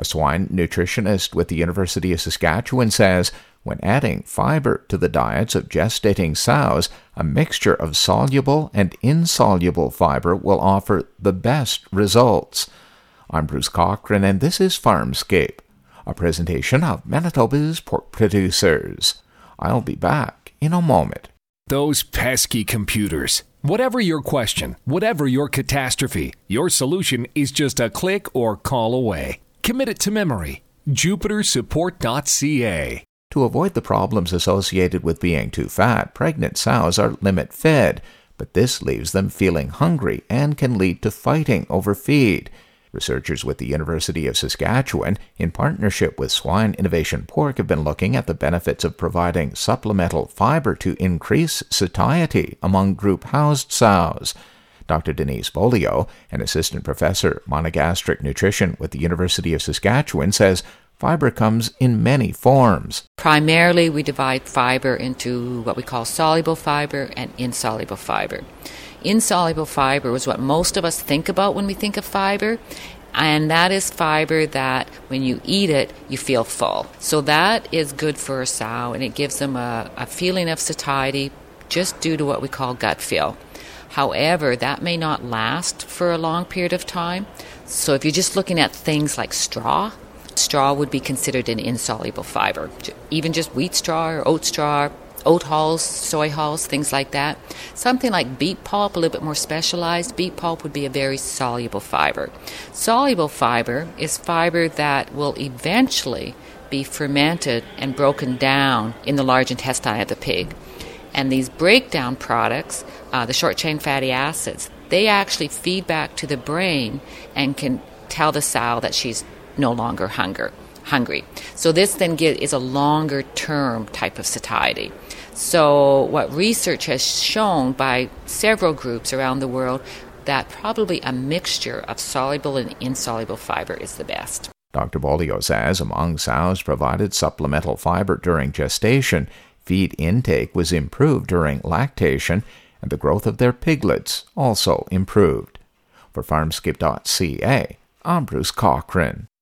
A swine nutritionist with the University of Saskatchewan says when adding fiber to the diets of gestating sows, a mixture of soluble and insoluble fiber will offer the best results. I'm Bruce Cochran, and this is Farmscape, a presentation of Manitoba's pork producers. I'll be back in a moment. Those pesky computers. Whatever your question, whatever your catastrophe, your solution is just a click or call away. Commit it to memory. JupiterSupport.ca. To avoid the problems associated with being too fat, pregnant sows are limit-fed, but this leaves them feeling hungry and can lead to fighting over feed. Researchers with the University of Saskatchewan, in partnership with Swine Innovation Pork, have been looking at the benefits of providing supplemental fiber to increase satiety among group-housed sows. Dr. Denise Bolio, an assistant professor monogastric nutrition with the University of Saskatchewan, says fiber comes in many forms. Primarily, we divide fiber into what we call soluble fiber and insoluble fiber. Insoluble fiber is what most of us think about when we think of fiber, and that is fiber that when you eat it, you feel full. So that is good for a sow, and it gives them a feeling of satiety just due to what we call gut feel. However, that may not last for a long period of time. So if you're just looking at things like straw would be considered an insoluble fiber. Even just wheat straw or oat hulls, soy hulls, things like that. Something like beet pulp, a little bit more specialized, beet pulp would be a very soluble fiber. Soluble fiber is fiber that will eventually be fermented and broken down in the large intestine of the pig. And these breakdown products, the short-chain fatty acids, they actually feed back to the brain and can tell the sow that she's no longer hungry. So this then is a longer-term type of satiety. So what research has shown by several groups around the world that probably a mixture of soluble and insoluble fiber is the best. Dr. Bolio says among sows provided supplemental fiber during gestation, feed intake was improved during lactation, and the growth of their piglets also improved. For Farmscape.ca, I'm Bruce Cochran.